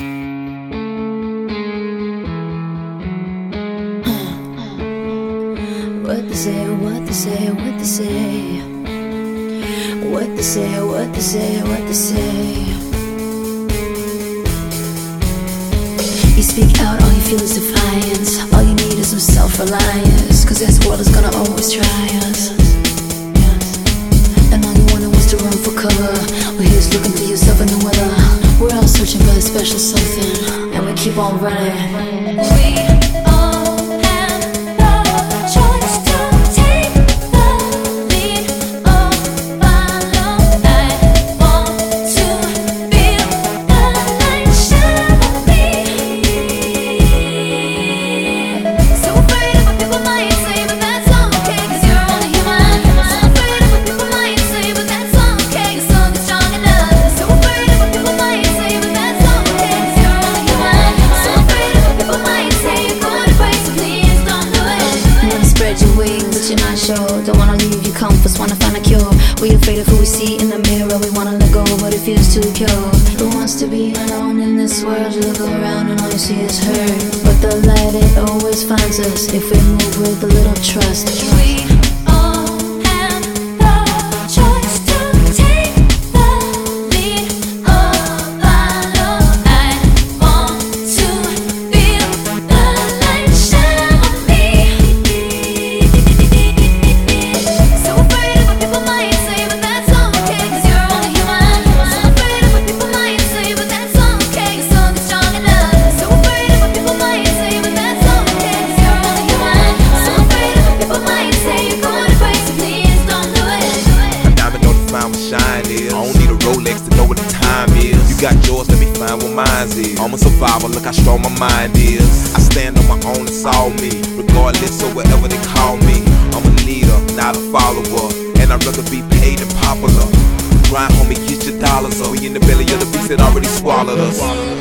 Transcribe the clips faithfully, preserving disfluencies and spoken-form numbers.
What they say, what they say, what they say. What they say, what they say, what they say. You speak out, all you feel is defiance. All you need is some self-reliance, cause this world is gonna always try us. And all you wanted was to run for cover. Well, here's looking for yourself in the weather. We're all searching for a special something, and we keep on running. We don't wanna leave your comforts, wanna find a cure. We're afraid of who we see in the mirror. We wanna let go, but it feels too pure. Who wants to be alone in this world? You look around and all you see is hurt. But the light, it always finds us if we move with a little trust. We got yours, let me find what mine is. I'm a survivor, look how strong my mind is. I stand on my own, it's all me. Regardless of whatever they call me, I'm a leader, not a follower. And I'd rather be paid than popular. Grind, homie, get your dollars up. We in the belly of the beast that already swallowed us.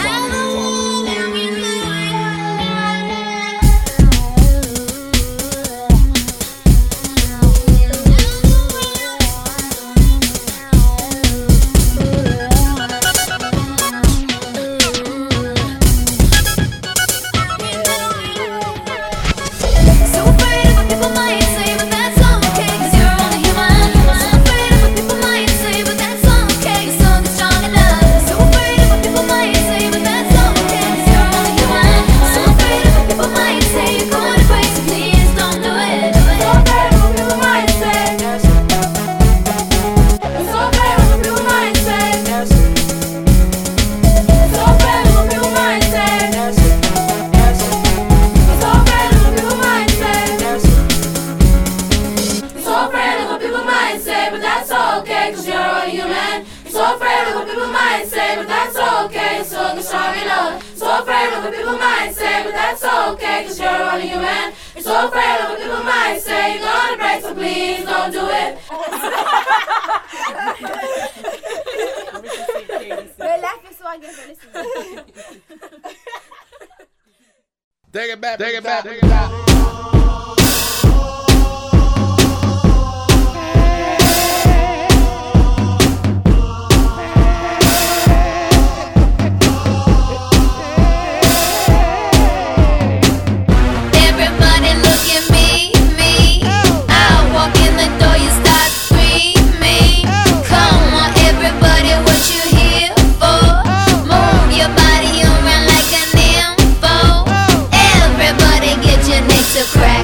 So afraid of what people might say, but that's okay, so get strong enough. So afraid of what people might say, but that's okay, cause you're only human. You're so afraid of what people might say, you're gonna break, so please don't do it. We're laughing so I guess we're listening. Take it back, take it back, take it back. to crack.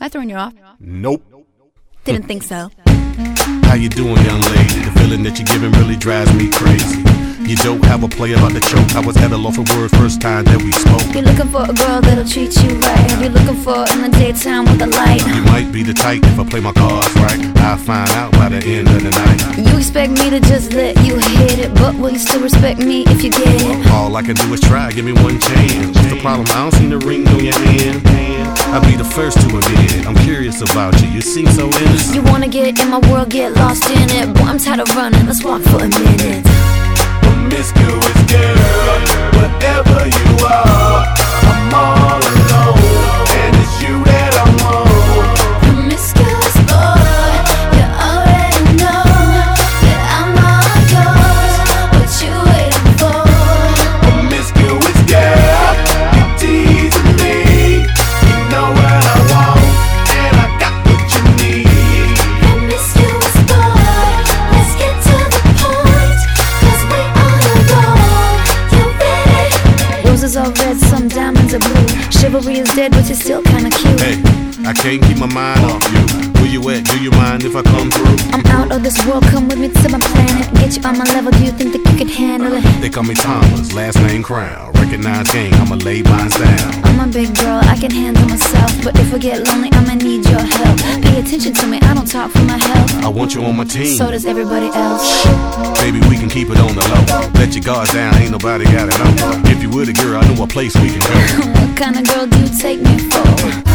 I throwing you off? Nope. Didn't think so. How you doing, young lady? The feeling that you're giving really drives me crazy. You don't have a play about the choke. I was at a loss for words first time that we spoke. You're looking for a girl that'll treat you right. You're looking for in the daytime with a light. You might be the type if I play my cards right. I'll find out by the end of the night. You expect me to just let you hit it, but will you still respect me if you get it? All I can do is try, give me one chance. What's the problem? I don't see the ring on your hand. I'll be the first to admit it. I'm curious about you, you seem so innocent. You wanna get in my world, get lost in it. Boy, I'm tired of running, let's walk for a minute. Promiscuous girl, whatever you are, I'm all alone, and it's you that I want. Promiscuous boy, you already know that I'm all yours. What you waiting for? Promiscuous girl, you teasing me. You know what I want, and I got what you need. Promiscuous boy, let's get to the point, 'cause we on a roll. You ready? Roses are red, some diamonds are blue. Chivalry is dead, but you're still kinda cute. Hey, I can't keep my mind off you. Where you at? Do you mind if I come through? I'm out of this world, come with me to my planet. Get you on my level, do you think that you can handle it? They call me Thomas, last name Crown. Recognize game, I'ma lay mine down. I'm a big girl, I can handle myself. But if I get lonely, I'ma need your help. Pay attention to me, I don't talk for my health. I want you on my team. So does everybody else. Baby, we can keep it on the low. Let your guard down, ain't nobody got it on. If you were the girl, I know a place we can go. What kind of girl do you take me for?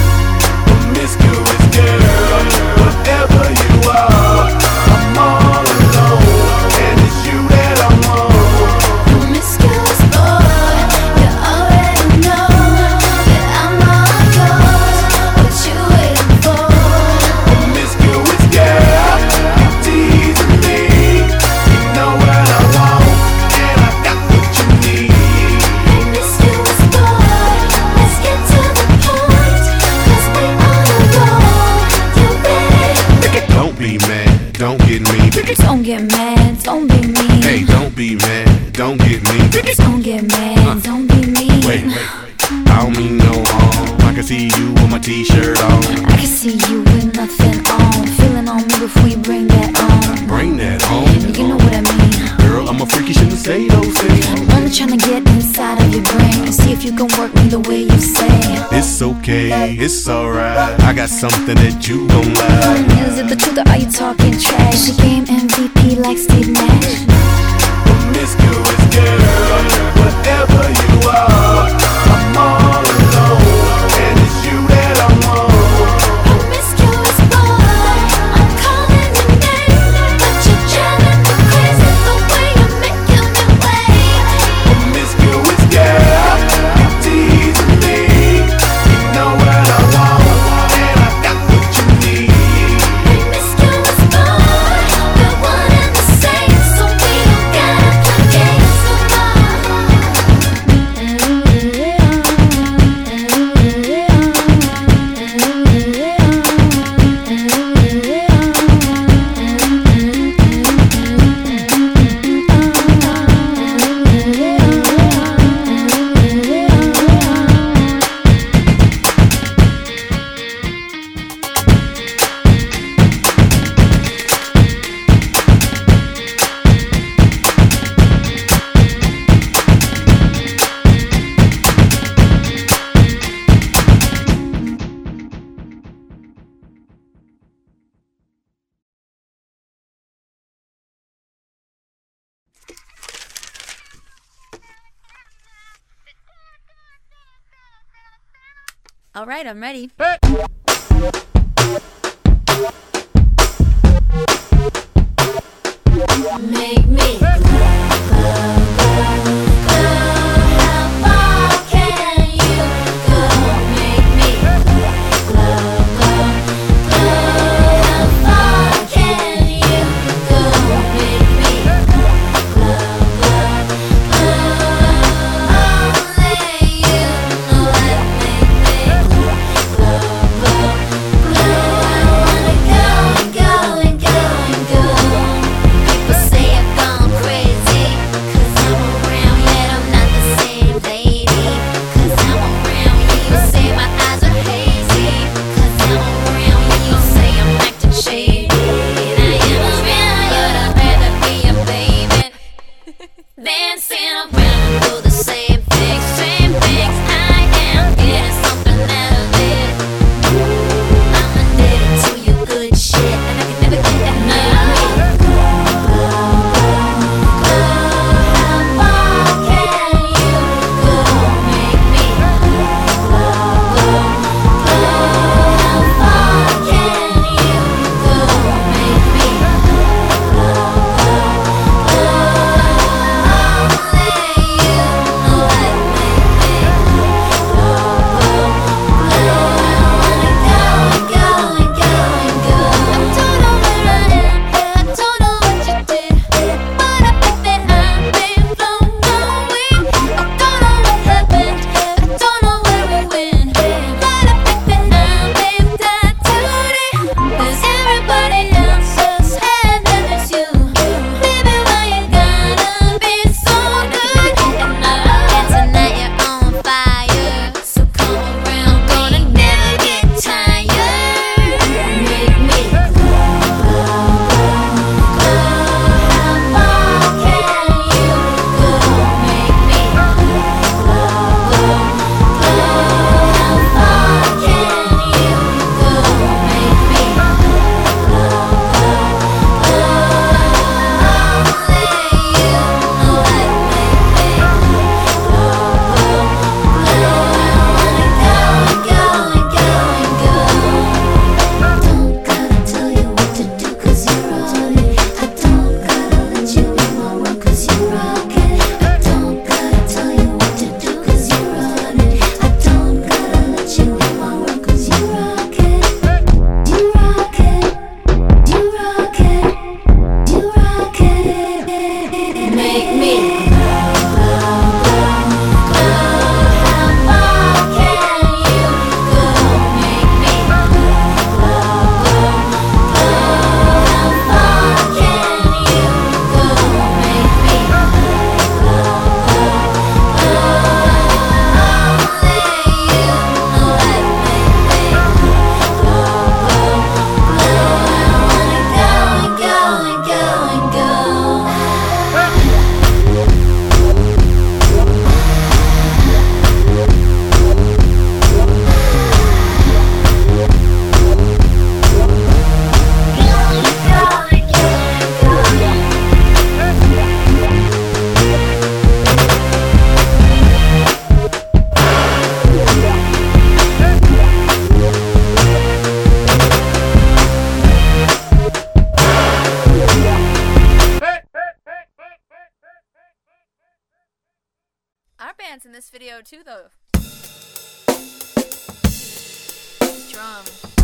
Promiscuous girl, whatever you are, I'm all alone, and it's you that I want. Promiscuous boy, you already know that I'm all yours. What you waiting for? Promiscuous girl, you teasing me. You know what I want, and I got what you need. Promiscuous boy, let's get to the point, 'cause we on a roll. You ready? Don't be mad, don't get me. Don't get mad, don't be mean. Hey, don't be mad, don't get me. Don't get mad, don't be mean. Wait, wait, I don't mean no harm. I can see you with my t-shirt on. I can see you with nothing on. Feeling on me before you bring that on. Bring that home. You know what I mean. Girl, I'm a freak, you shouldn't say those things. I'm only trying to get inside of your brain and see if you can work me the way you say. It's okay, it's alright. I got something that you gon' like. Is it the truth or are you talking trash? The game M V P like Steve Nash. Promiscuous girl, whatever you are, I'm all alone, and it's you that I want. Promiscuous boy, I'm calling your name, but you're driving me crazy the way you're making me wait. Promiscuous girl, you teasing me. You know what I want, and I got what you need. Promiscuous boy, we're one and the same, so we don't gotta play games no All right, I'm ready. Make me glow, glow, glow, glow. How far can you go? Make me glow, glow, glow, glow. How far can you go? Make me glow, glow, glow. Only you know that. Make me glow, glow, glow. bands in this video too, though. Drum.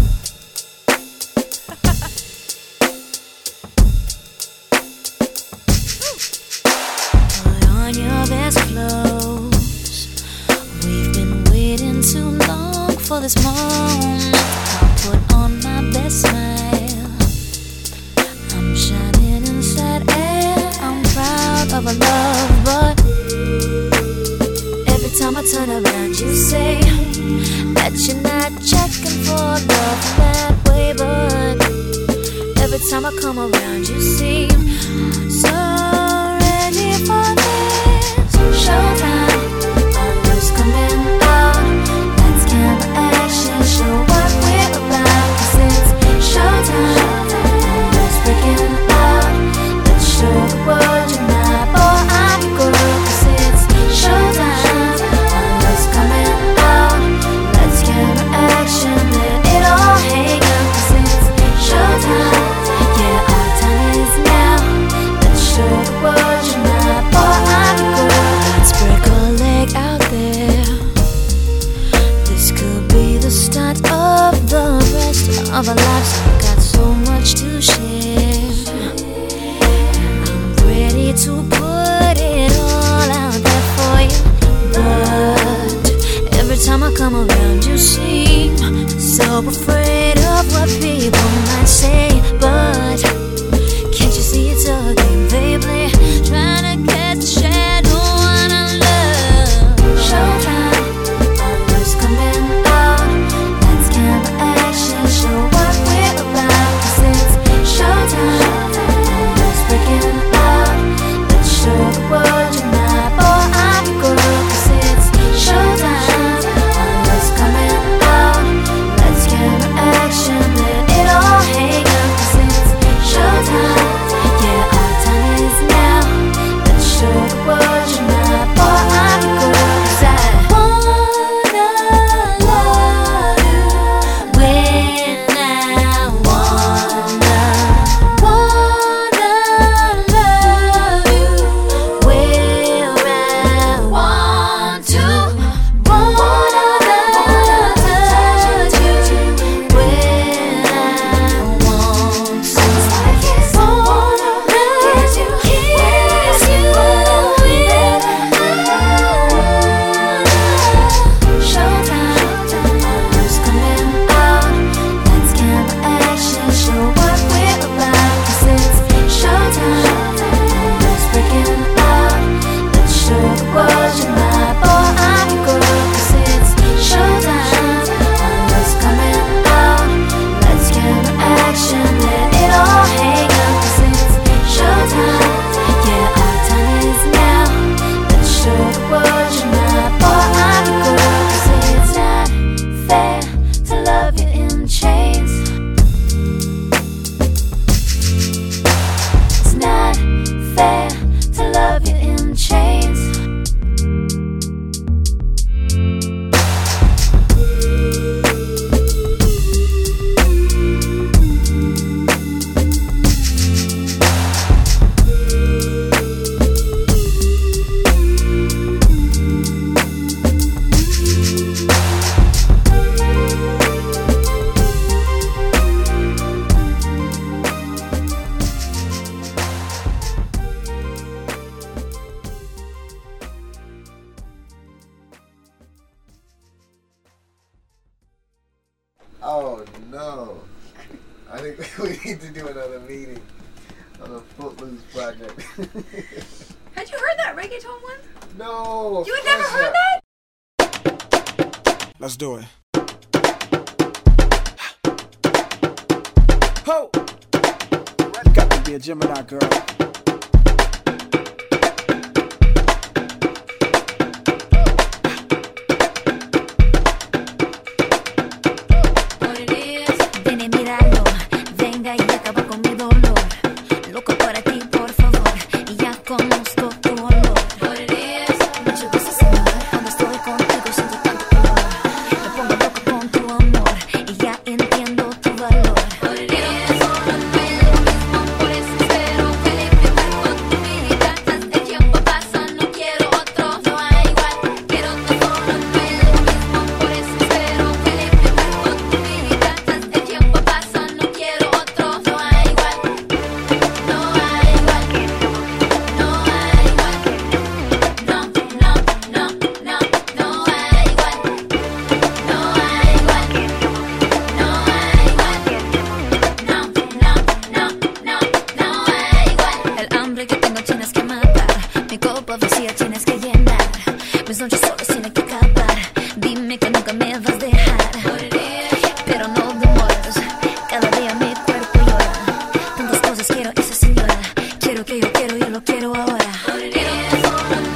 Put on your best clothes. We've been waiting too long for this moment. I'll put on my best smile. I'm shining inside and I'm proud of our love, but every time I turn around you say that you're not checking for love that way, but every time I come around you seem so ready for this. Showtime, our love's coming out. Lights, camera, action, show what we're about. 'Cause it's showtime, our love's breaking out. Let's show the world you're my boy, I'm your girl. 'Cause it's showtime, our love's coming out. Lights, camera, action, let it all hang out. 'Cause it's showtime, yeah, our time is now. Let's show the world you're my boy, I'm your girl. Let's break a leg out there. This could be the start of the rest of our lives. We've got so much to share. I'm ready to put it all out there for you, but every time I come around you seem so afraid of what people might say. But can't you see it's a game they play, trying to cast a shadow on our love? Showtime, our love's coming out. Lights, camera, action, show what we're about. 'Cause it's showtime, our love's breaking out. Let's show the world you're my boy, I'm your girl. 'Cause it's showtime, our love's coming out. Lights, camera, action, let it all hang out. 'Cause it's showtime, yeah, our time is now. Let's show the world you're my boy, I'm your girl. 'Cause I wanna love you when I wanna, wanna love you where I want to, wanna touch you when I want to, wanna kiss you, kiss you when I wanna. Showtime, our love's coming out. Lights, camera, action, show what we're about. 'Cause it's showtime, our love's breaking out. Let's show the world you're my boy, I'm your girl. 'Cause it's showtime, our love's coming out. Lights, camera, action, let it all hang out. 'Cause it's showtime, yeah, our time is now. Let's show the world you're my boy, I'm your girl. 'Cause it's not fair to love you in chains. It's not fair to love you in chains. Oh no. I think we need to do another meeting on the Footloose project. Had you heard that reggaeton one? No. You had never heard that? Let's do it. Ho! You got to be a Gemini girl. Ven y míralo, venga y acaba con mi dolor. Loco por ti, por favor, y ya conozco tu olor. Muchas veces amor, cuando estoy contigo siento tanto calor. Me pongo loco con tu amor, y ya entiendo tu valor. Por eso no fue lo mismo, por eso espero que le quiero, que yo quiero, yo lo quiero ahora.